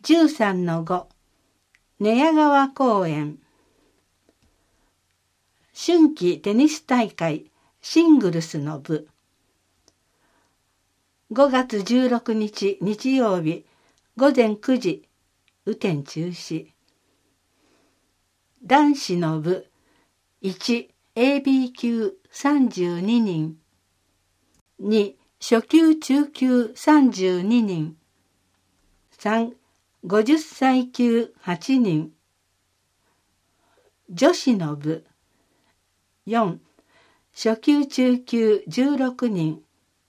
13-5寝屋川公園春季テニス大会シングルスの部5月16日日曜日午前9時雨天中止男子の部 1AB 級32人2初級中級32人3 50歳級8人女子の部4初級中級16人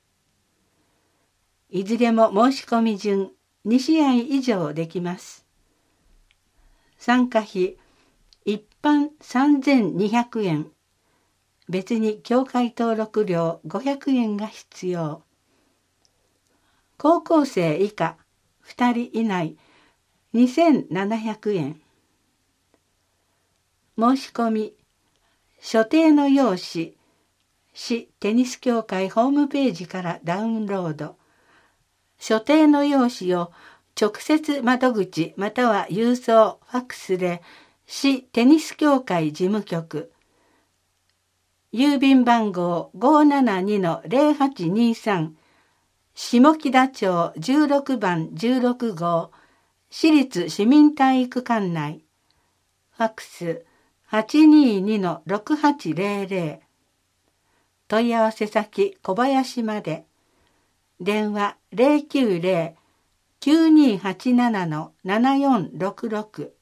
いずれも申し込み順2試合以上できます。参加費一般3200円別に協会登録料500円が必要。高校生以下2人以内2700円。申し込み所定の用紙市テニス協会ホームページからダウンロード。所定の用紙を直接窓口または郵送ファックスで市テニス協会事務局郵便番号 572-0823 下北町16番16号市立市民体育館内ファックス 822-6800 問い合わせ先小林まで電話 090-9287-7466